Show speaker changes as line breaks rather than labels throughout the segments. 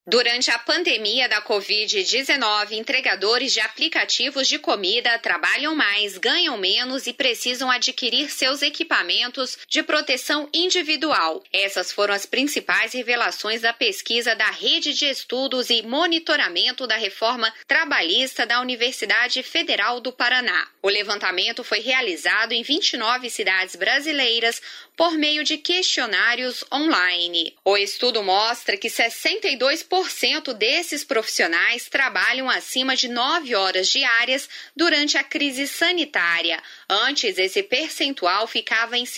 Durante a pandemia da Covid-19, entregadores de aplicativos de comida trabalham mais, ganham menos e precisam adquirir seus equipamentos de proteção individual. Essas foram as principais revelações da pesquisa da Rede de Estudos e Monitoramento da Reforma Trabalhista da Universidade Federal do Paraná. O levantamento foi realizado em 29 cidades brasileiras por meio de questionários online. O estudo mostra que 62% desses profissionais trabalham acima de 9 horas diárias durante a crise sanitária. Antes, esse percentual ficava em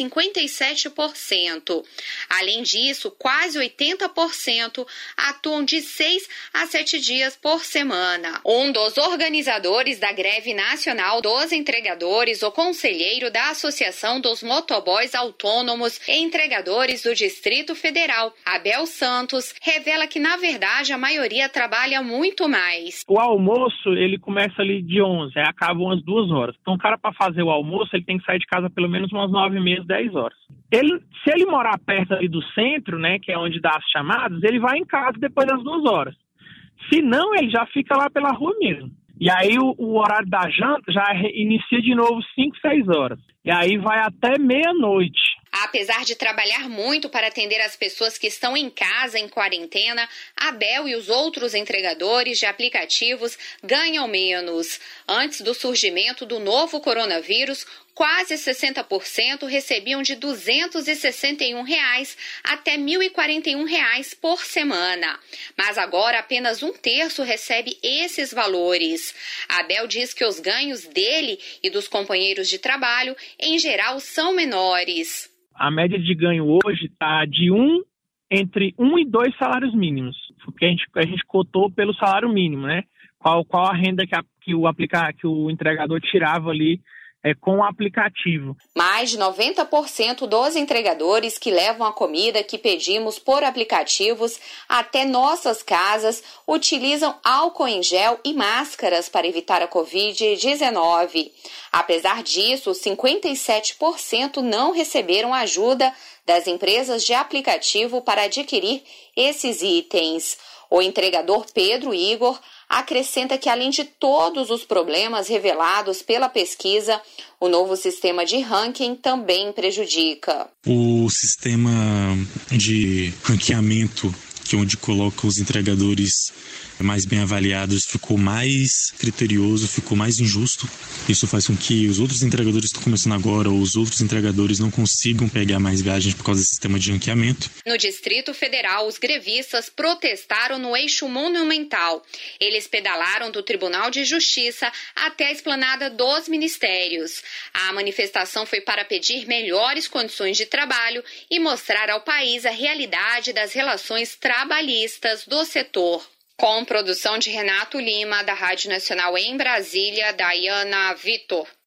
57%. Além disso, quase 80% atuam de 6 a 7 dias por semana. Um dos organizadores da greve nacional dos entregadores, o conselheiro da Associação dos Motoboys Autônomos e Entregadores do Distrito Federal, Abel Santos, revela que, na verdade, a maioria trabalha muito mais.
O almoço, ele começa ali de 11, aí acaba umas 2 horas. Então, o cara, para fazer o almoço, ele tem que sair de casa pelo menos umas 9h30, 10 horas. Se ele morar perto ali do centro, né, que é onde dá as chamadas, ele vai em casa depois das 2 horas. Se não, ele já fica lá pela rua mesmo. E aí, o horário da janta já inicia de novo 5, 6 horas. E aí vai até meia-noite.
Apesar de trabalhar muito para atender as pessoas que estão em casa em quarentena, Abel e os outros entregadores de aplicativos ganham menos. Antes do surgimento do novo coronavírus, quase 60% recebiam de R$ 261 até R$ 1.041 por semana. Mas agora apenas 1/3 recebe esses valores. Abel diz que os ganhos dele e dos companheiros de trabalho, em geral, são menores.
A média de ganho hoje está entre 1 e 2 salários mínimos, porque a gente cotou pelo salário mínimo, né? Qual a renda que o entregador tirava ali com o aplicativo.
Mais de 90% dos entregadores que levam a comida que pedimos por aplicativos até nossas casas utilizam álcool em gel e máscaras para evitar a Covid-19. Apesar disso, 57% não receberam ajuda das empresas de aplicativo para adquirir esses itens. O entregador Pedro Igor acrescenta que, além de todos os problemas revelados pela pesquisa, o novo sistema de ranking também prejudica.
O sistema de ranqueamento, que é onde coloca os entregadores mais bem avaliados, ficou mais criterioso, ficou mais injusto. Isso faz com que os outros entregadores que estão começando agora, ou os outros entregadores, não consigam pegar mais viagens por causa desse sistema de ranqueamento.
No Distrito Federal, os grevistas protestaram no Eixo Monumental. Eles pedalaram do Tribunal de Justiça até a esplanada dos Ministérios. A manifestação foi para pedir melhores condições de trabalho e mostrar ao país a realidade das relações trabalhistas do setor. Com produção de Renato Lima, da Rádio Nacional em Brasília, Dayana Vitor.